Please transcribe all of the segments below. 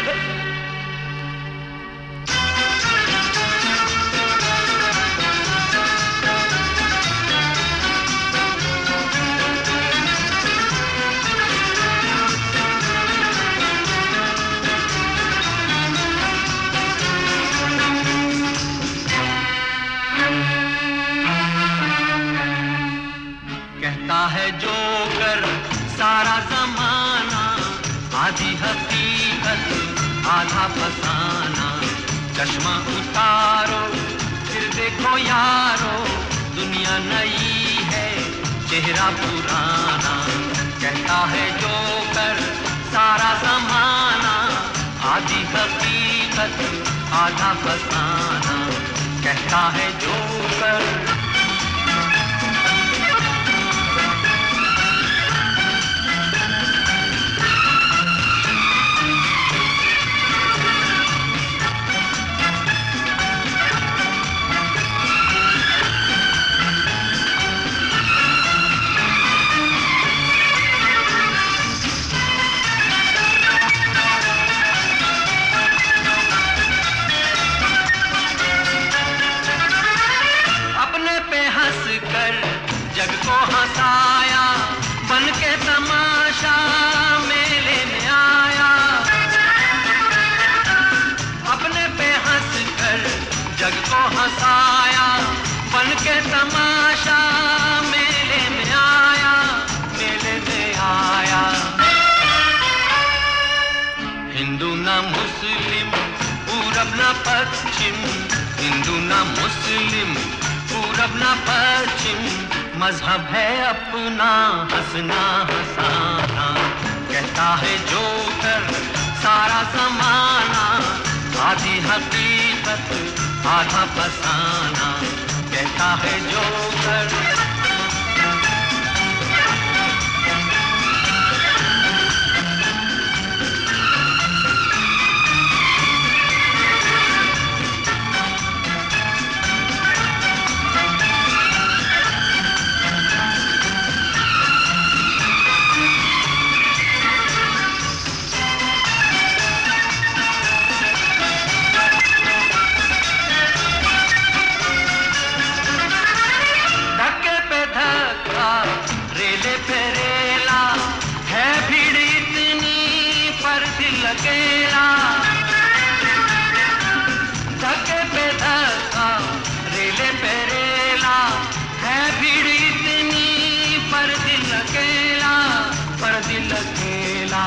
कहता है जोकर सारा जमाना, आधी हकीकत आधा फसाना। चश्मा उतारो फिर देखो यारो, दुनिया नई है चेहरा पुराना। कहता है जोकर सारा जमाना, आधी हकीकत आधा फसाना। कहता है जोकर जग को हंसाया, बन के तमाशा मेले में आया। अपने पे हंस कर जग को हंसाया, बन के तमाशा मेले में आया, मेले में आया। हिंदू ना मुस्लिम, पूरब ना पश्चिम, हिंदू ना मुस्लिम, पूरब ना पश्चिम। मजहब है अपना हंसना हंसाना। कहता है जोकर सारा जमाना, आधी हकीकत आधा फसाना। कहता है जोकर फेरेला है भीड़ इतनी पर दिल अकेला। धक्के पे धक्का रेले पे रेला, है भीड़ इतनी पर दिल अकेला, पर दिल अकेला।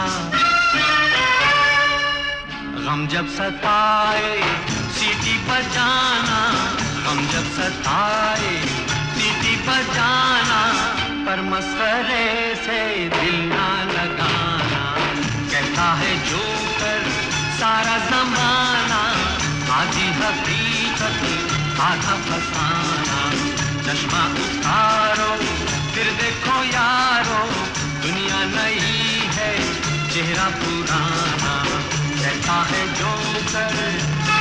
गम जब सताए सीटी बजाना, गम जब सताए सीटी बजाना, पर मस्करे से दिल ना लगाना। कहता है जोकर सारा जमाना, आधी हकीकत आधा फसाना। चश्मा उतारो फिर देखो यारो, दुनिया नई है चेहरा पुराना। कहता है जोकर